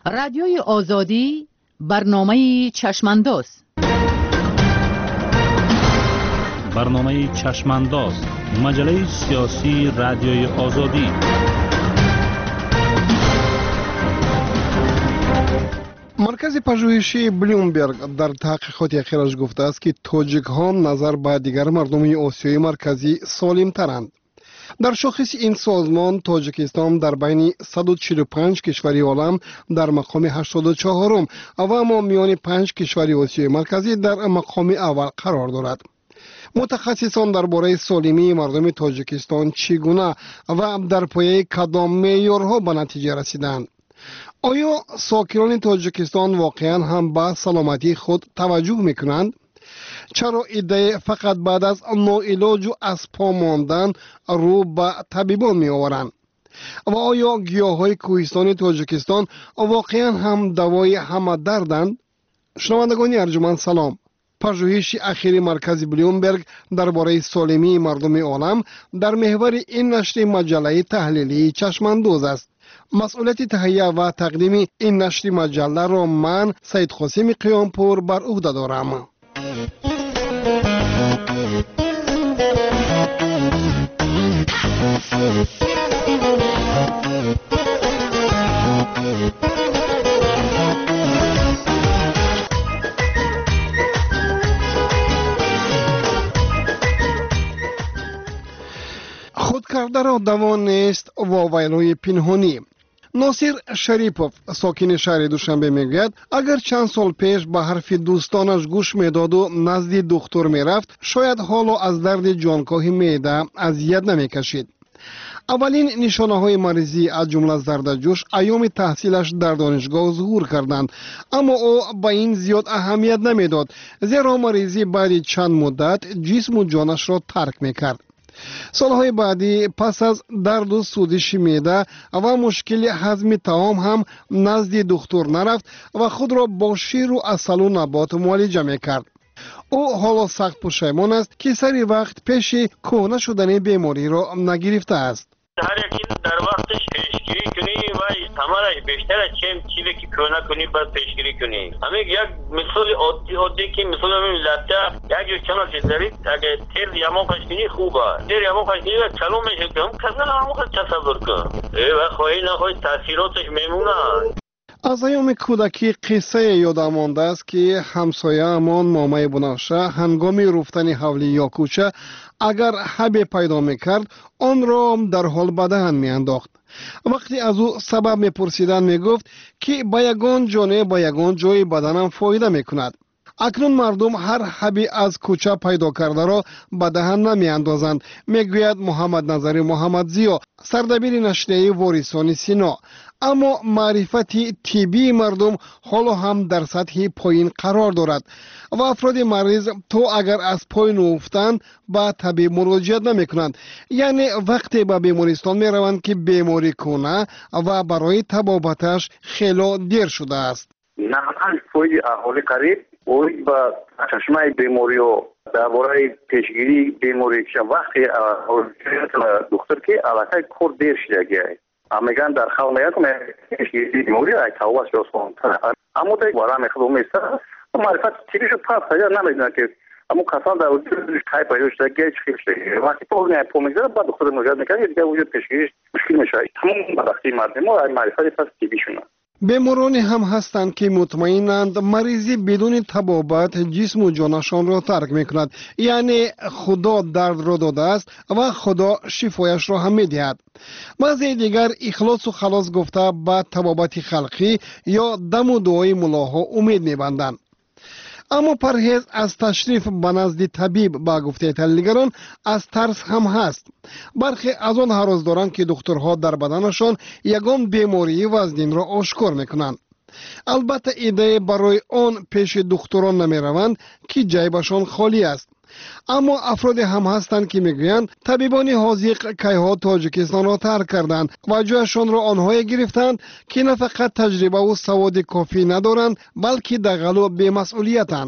رادیوی آزادی برنامه چشمانداز. برنامه چشمانداز، مجله سیاسی رادیوی آزادی. مرکز پژوهشی بلومبرگ در تحقیقات اخیرش گفته است که تاجیک ها نظر به دیگر مردم آسیای مرکزی سالم ترند. در شاخص این سازمان تاجیکستان در بین 145 کشور عالم در مقام 84 و اما میان 5 کشور آسیای مرکزی در مقام اول قرار دارد. متخصصان درباره سالمی مردم تاجیکستان چگونه و در پایه کدام معیارها به نتیجه رسیدند؟ آیا ساکنان تاجیکستان واقعا هم به سلامتی خود توجه میکنند؟ چرا ایده فقط بعد از ناعلاج و از پا ماندن رو به طبیبان می آورند؟ و آیا گیاهای کوهستان تاجیکستان واقعا هم دوای همه دردند؟ شنوندگان ارجمند سلام. پژوهش اخیر مرکز بلومبرگ درباره سالمی مردم عالم در محور این نشر مجله تحلیلی چشمانداز است. مسئولیت تهیه و تقدیم این نشر مجله را من سید قاسم قیامپور بر عهده دارم. خودکرده را دوا نیست واویلوی پنهانی. ناصر شریپوف ساکن شهر دوشنبه میگوید اگر چند سال پیش به حرف دوستانش گوش میداد و نزد دکتر میرفت شاید حالا از درد جانکاه معده اذیت نمیکشید. اولین نشانه های مریضی از جمله زردجوش ایام تحصیلش در دانشگاه ظهور کردند، اما او به این زیاد اهمیت نمیداد زیرا مریضی بعد چند مدت جسم و جانش را ترک میکرد. سالهای بعدی پس از درد و سوزش معده و مشکل هضم طعام هم نزد دکتر نرفت و خود را با شیر و عسل و نبات معالجه میکرد. او حالا سخت پشیمان است که سری وقت پیش کهنه شدن بیماری را نگرفته است. هر یکی در وقتش پیشگیری کنی و تمام بیشتر از چیزی که کهنه کنی باید پیشگیری کنی. همین یک مثال عادی که مثلا همین لطه یک چند چیز دارید اگه تیر یما کشکنی خوبه تیر یما کشکنی و کلو میشه که هم کسا همون خود تصور کن و خواهی نخواهی تاثیراتش میمونه. از ایام کودکی قصه یادم مانده است که همسایه امان مامای بنفشه هنگام رفتن حولی یا کوچه اگر حبی پیدا میکرد آن را در حال به دهن میانداخت. وقتی از او سبب میپرسیدن میگفت که با یگان جانه با یگان جای بدنم فایده میکند. اکنون مردم هر حبی از کوچه پیدا کرده را به دهن نمیاندازند، میگوید محمد نظری محمد زیا سردبیر نشریه وارثان سینا. اما معرفت طبی مردم حالا هم در سطح پایین قرار دارد و افراد مریض تو اگر از پایین افتند به طبیب مراجعت نمی کنند، یعنی وقتی به بیمارستان می روند که بیماری کنه و برای طبابتش خیلی دیر شده است. نهان فوی احوال قریب اوی با چشمه بیماری و درباره پیشگیری بیماری که وقتی دکتر که علاقه کور دیر شده گیه میگن در خلق پیشگیری بیماری ای تواس جاسون اما در وارم خدوم است معرفت تیریش پاس یا نمیدونن که اما کسان در وجود خیلی پیدا شده گیه چی شده وقتی پول میگذاره بعد دکتر مراجعه میکنه دیگه وجود پیشگیریش مشکل میشه. تمام وقتی مردم و معرفت پس طبیشونه. بیمارانی هم هستند که مطمئنند مریضی بدون طبابت جسم و جانشان را ترک میکند، یعنی خدا درد را داده است و خدا شفایش را هم میدهد. بعضی دیگر اخلاص و خلاص گفته به طبابت خلقی یا دم و دعای ملاها امید میبندند. اما پرهیز از تشریف به نزد طبیب با گفته تحلیلگران از ترس هم هست. برخی از آن هراس دارند که دکترها در بدنشان یگان بیماری وزنین را آشکار میکنند. البته ایده برای آن پیش دکتران نمی روند که جیبشان خالی است. اما افراد هم هستند که میگویند طبیبان حاذق کیها تاجیکستان را ترک کردند و جایشان را آنهایی گرفتند که نه فقط تجربه و سواد کافی ندارند بلکه دغل و بی‌مسئولیتند.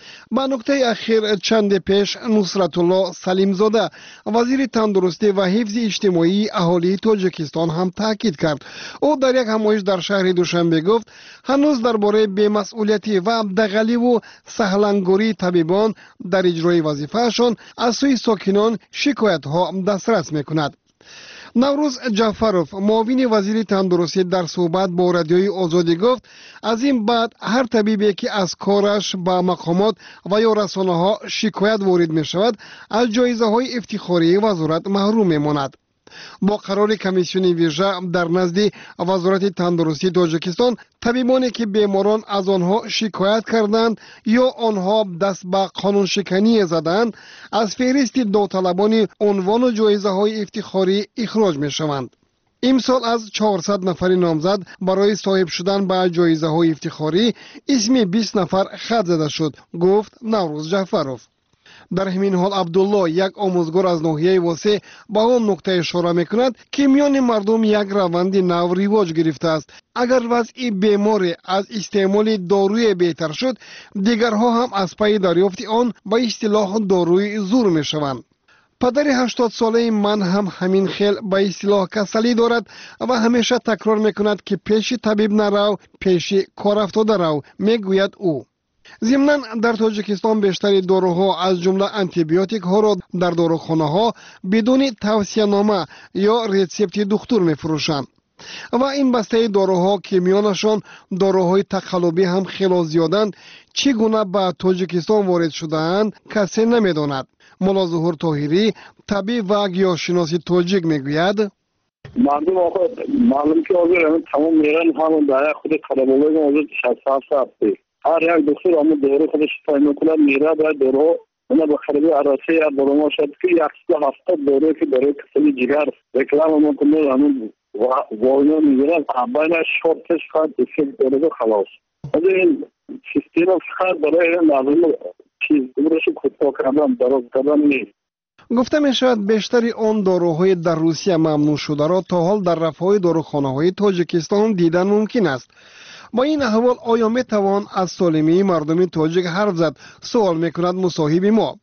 با نکته اخیر چند پیش نصرت الله سلیمزاده وزیر تندرستی و حفظ اجتماعی اهالی تاجیکستان هم تاکید کرد. او در یک همایش در شهر دوشنبه گفت هنوز درباره بی‌مسئولیتی و دغلی و سهلنگاری طبیبان در اجرای وظیفه‌شان از سوی ساکنان شکایت ها دسترس میکند. نوروز جعفروف معاون وزیر تندرستی در صحبت با رادیوی آزادی گفت از این بعد هر طبیبی که از کارش با مقامات و یا رسانه ها شکایت وارد می شود از جایزه های افتخاری وزارت محروم می ماند. با قرار کمیسیون ویژه در نزد وزارت تندرستی تاجیکستان طبیبانی که بیماران از آنها شکایت کردند یا آنها دست به قانون شکنی زدند از فهرست داوطلبان عنوان و جایزه های افتخاری اخراج می شوند. امسال از 400 نفر نامزد برای صاحب شدن به جایزه های افتخاری اسم 20 نفر خط زده شد، گفت نوروز جعفروف. در همین حال عبدالله یک آموزگار از ناحیه واسه با آن نکته اشاره میکند که میان مردم یک روند نو رواج گرفته است. اگر وضع بیمار از استعمال داروی بهتر شد دیگرها هم از پی دریافت آن با اصطلاح داروی زور میشوند. پدر 80 ساله من هم همین خیل با اصطلاح کسلی دارد و همیشه تکرار میکند که پیش طبیب نرو پیش کار افتاده رو، میگوید او. ضمناً در تاجیکستان بیشتر داروها از جمله آنتیبیوتیک ها را در داروخانه ها بدون توصیه نامه یا ریسپت دکتر می فروشند و این بسته داروها که میانشان داروهای تقلبی هم خیلی زیادند چگونه به تاجیکستان وارد شده‌اند کسی نمیداند. مولا ظهور طاهری طبیب و گیاهشناس تاجیک میگوید مردم آخه معلوم که آزار تمام میرن همون در خود خرابالی آزار 67 هفته هر یک دکتر همون دارو خودش تعیین میکنه میره باید دارو اونا به خریدی عراقی یا برما شد که 170 دارو که برای کسلی جگر رکلام هم کنه همون واینا میگیرن بین شورتش خواهد بسید دارو خلاص از این سیستم خواهد برای لازم چیز دورش کتا کردن دراز کردن نیست. گفته می شود بیشتری آن داروهای در روسیه ممنوع شده را تا حال در رفاه داروخانه های تاجیکستان دیدن ممکن است. با این احوال آیا می توان از سالمی مردم تاجیک حرف زد؟ سوال می کند مصاحب ما.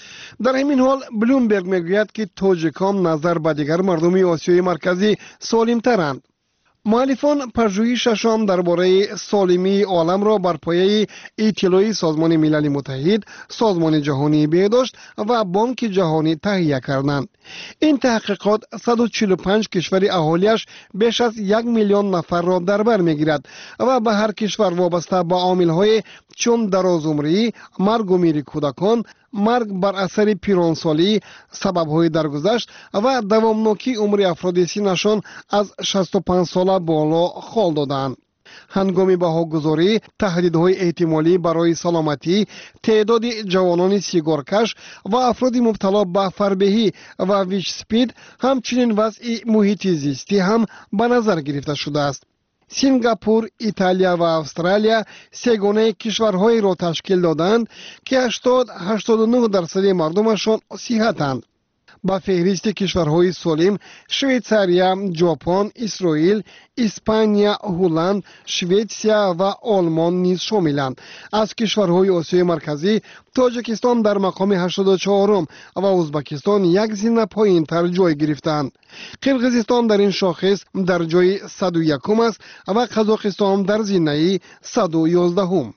در همین حال بلومبرگ می گوید که تاجیکان نظر به دیگر مردم آسیای مرکزی سالم ترند. مؤلفان پژوهششان درباره سالمی عالم را بر پایه اطلاعی سازمان ملل متحد، سازمان جهانی بهداشت و بانک جهانی تهیه کردند. این تحقیقات 145 کشور اهالیش بیش از 1 میلیون نفر را در بر میگیرد و به هر کشور وابسته به عامل‌های چون درازعمری، مرگ و میر کودکان، مرگ بر اثر پیرانسالی، سبب‌های درگذشت و دوامناکی عمر افراد سنشان از 65 ساله بالا خال دادند. هنگام بهاگذاری تهدیدهای احتمالی برای سلامتی تعداد جوانان سیگارکش و افراد مبتلا به فربهی و ویچ سپید همچنین وضع محیط زیستی هم به نظر گرفته شده است. سینگاپور، ایتالیا و استرالیا سگانه کشورهایی را تشکیل دادند که 80-89% مردمشان صحتند. با فهرست کشورهای سالم شویتزاریا، ژاپن، اسرائیل، اسپانیا، هلند، شویتسیا و آلمان نیز شاملند. از کشورهای آسیای مرکزی تاجیکستان در مقام 84 و ازبکستان یک زینه پایین‌تر جای گرفتند. قرقیزستان در این شاخص در جای 101 است و قزاقستان در زینه 111.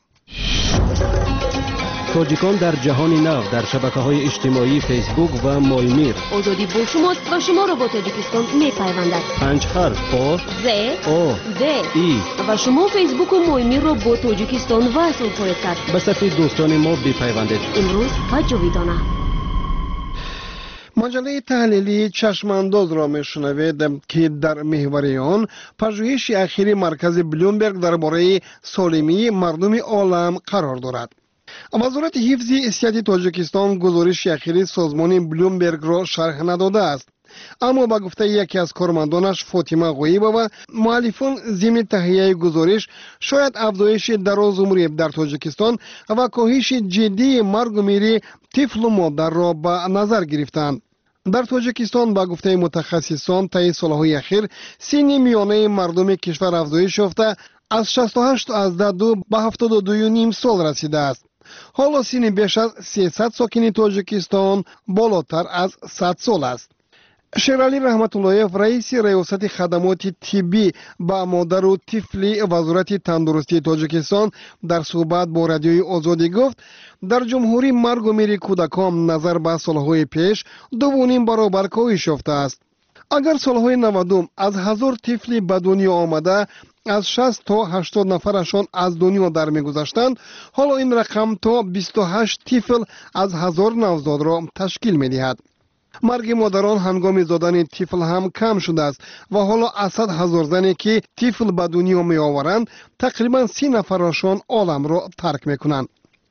تاجیکان در جهان نو در شبکه‌های اجتماعی فیسبوک و مایمیر. آزادی با شماست و شما را با تاجیکستان می‌پیوندد. 5 حرف آ ز او د ای و شما فیسبوک و مایمیر را با تاجیکستان وصل خواهید کرد. به صفحه دوستان ما بپیوندید. امروز و جاویدانه. مجله تحلیلی چشمانداز را میشنوید که در محور آن پژوهش اخیر مرکز بلومبرگ درباره سالمی مردم عالم قرار دارد. وزارت حفظ صحت تاجیکستان گزارش اخیر سازمان بلومبرگ را شرح نداده است، اما با گفته یکی از کارمندانش فاطمه غویبه و مؤلفان ضمن تهیه گزارش شاید افزایش درازعمری در تاجیکستان و کاهش جدی مرگ و میر طفل و مادر را به نظر گرفتند. در تاجیکستان با گفته متخصصان طی سالهای اخیر سن میانه مردم کشور افزایش یافته از 68 به 72.5 سال رسیده است. حالا سن بیش از 300 ساکن تاجیکستان بالاتر از 100 سال است. شیرالی رحمت اللهیف رئیس ریاست خدمات طبی با مادر و طفل وزارت تندرستی تاجیکستان در صحبت با رادیوی آزادی گفت در جمهوری مرگ و میر کودکان نظر به سالهای پیش 2.5 برابر کاهش یافته است. اگر سالهای 90 از 1000 طفل به دنیا آمده از 60 تا 80 نفرشان از دنیا در می‌گذشتند، حالا این رقم تا 28 طفل از 1000 نوزاد را تشکیل می‌دهد. مرگ مادران هنگام زادن طفل هم کم شده است و حالا از 100,000 زنی که طفل به دنیا می آورند تقریبا 30 نفرشان عالم را ترک میکنند.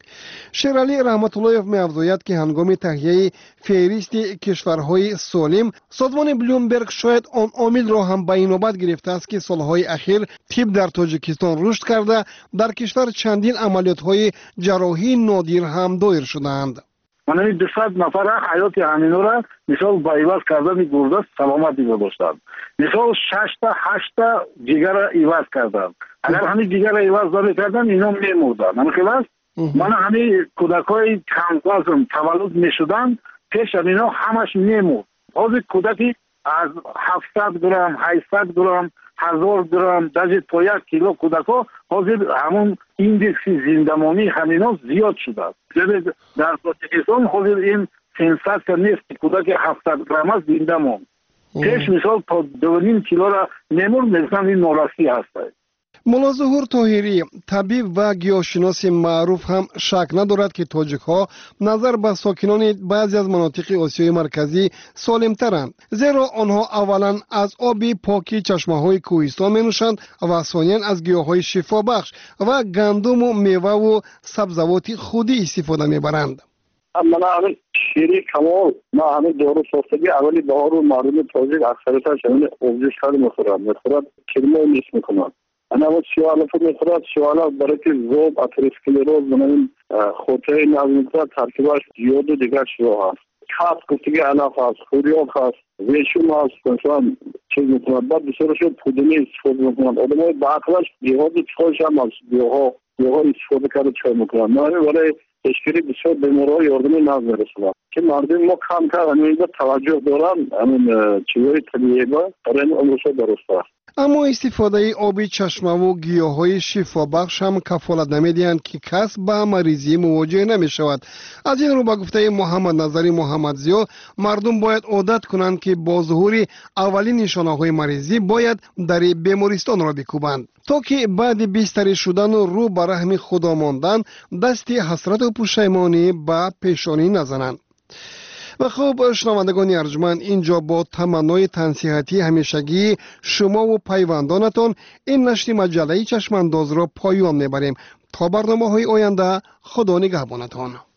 شیرالی رحمت اللهیف می افزاید که هنگام تهیه فهرست کشورهای سالم سازمان بلومبرگ شاید آن عامل را هم به نوبت گرفته است که سالهای اخیر طب در تاجیکستان رشد کرده در کشور چندین عملیات‌های جراحی نادر هم دایر شدند. من 200 نفر حیات همینو را مثال با ایواز کردن گرده سلامتی گذاشتند. مثال 6 تا 8 تا جگر ایواز کردند. اگر همین جگر ایواز داره کردن اینا میمردن. نمیخواست من همین کودکای کم‌وزن تولد میشدن پیش اینا همش میمرد. حاضر کودکی از 700 گرم 800 گرم 1000 گرم даже تا 1 کیلو کودکا حاضر همون ایندکس زندگانی همینا زیاد شده است. در تاجیکستان حاضر این سنساس نیست کودک 700 گرم است زنده ماند. پیش مثال تا 2.5 کیلو را نمور مثلا این ناراستی هست. ملا ظهور طاهری طبیب و گیاهشناس معروف هم شک ندارد که تاجیک ها نظر به ساکنان بعضی از مناطق آسیای مرکزی سالم ترند، زیرا آنها اولا از آب پاکی چشمه های کوهستان می نوشند و ثانیا از گیاه های شفا بخش و گندم و میوه و سبزوات خودی استفاده می برند. من همین شیری کمال ما همین دارو ساختگی اولی بهار و مردم تاجیک اکثرتش همین اوزش خیلی میخورند کلمه نیست میکنند. انا و سیالا میخورد سیالا برای که زوب اتروسکلروز بنابراین خودهای نظمتر ترکیبش زیاد و دیگر شروع هست. خاص گفتگی علاق هست، خوریاب هست، ویشون هست، مثلا چیز میکنند. بعد بسیارشون پودنی استفاده میکنند. آدم های باقلش بیهاد چکایش هم هست، بیوها استفاده کرده چای میکنند. نه برای تشکیلی بسیار بیمارهای یاردمی نظم میرسند که مردم ما کم کرد همین توجه دارن همین چیزهای طبیعی با برای این امروزها درست است. اما استفاده آب چشمه و گیاهای شفا بخش هم کفالت نمیدهند که کس با مریضی مواجه نمی شود. از این رو با گفته محمد نظری محمدزیا مردم باید عادت کنند که با ظهور اولین نشانه های مریضی باید در بیمارستان را بکوبند تا که بعد بستری شدن و رو به رحم خدا ماندن دست حسرت و پشیمانی به پیشانی نزنند. و خب شنوندگان ارجمند، اینجا با تمنای تنصیحاتی همیشگی شما و پیوندانتان این نشر مجله چشمانداز را پایان میبریم تا برنامه‌های آینده. خدا نگهبانتان.